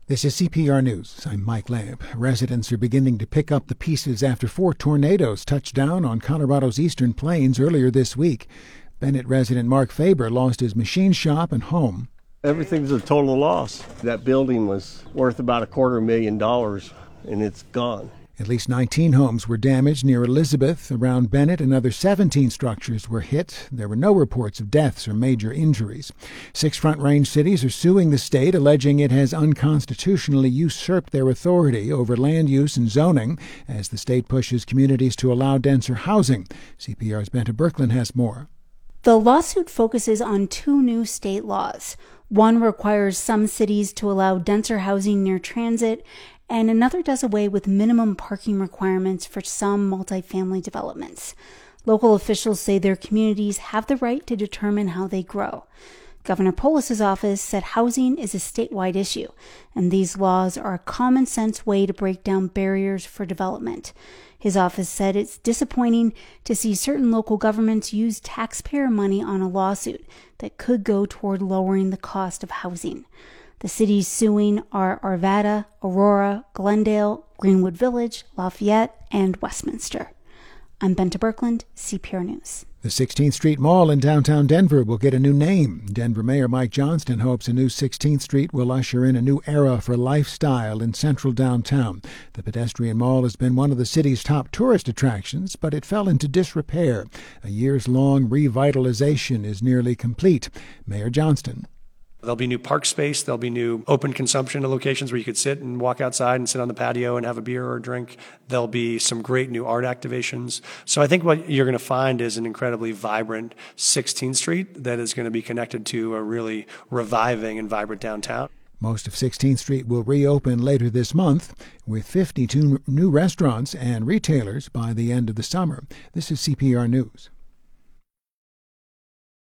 This is CPR News. I'm Mike Lamb. Residents are beginning to pick up the pieces after 4 tornadoes touched down on Colorado's eastern plains earlier this week. Bennett resident Mark Faber lost his machine shop and home. Everything's a total loss. That building was worth about $250,000, and it's gone. At least 19 homes were damaged near Elizabeth. Around Bennett, another 17 structures were hit. There were no reports of deaths or major injuries. 6 Front Range cities are suing the state, alleging it has unconstitutionally usurped their authority over land use and zoning as the state pushes communities to allow denser housing. CPR's Benta Birkeland has more. The lawsuit focuses on 2 new state laws. One requires some cities to allow denser housing near transit, and another does away with minimum parking requirements for some multifamily developments. Local officials say their communities have the right to determine how they grow. Governor Polis's office said housing is a statewide issue, and these laws are a common-sense way to break down barriers for development. His office said it's disappointing to see certain local governments use taxpayer money on a lawsuit that could go toward lowering the cost of housing. The cities suing are Arvada, Aurora, Glendale, Greenwood Village, Lafayette, and Westminster. I'm Benta Birkeland, CPR News. The 16th Street Mall in downtown Denver will get a new name. Denver Mayor Mike Johnston hopes a new 16th Street will usher in a new era for lifestyle in central downtown. The pedestrian mall has been one of the city's top tourist attractions, but it fell into disrepair. A years-long revitalization is nearly complete. Mayor Johnston. There'll be new park space. There'll be new open consumption locations where you could sit and walk outside and sit on the patio and have a beer or a drink. There'll be some great new art activations. So I think what you're going to find is an incredibly vibrant 16th Street that is going to be connected to a really reviving and vibrant downtown. Most of 16th Street will reopen later this month, with 52 new restaurants and retailers by the end of the summer. This is CPR News.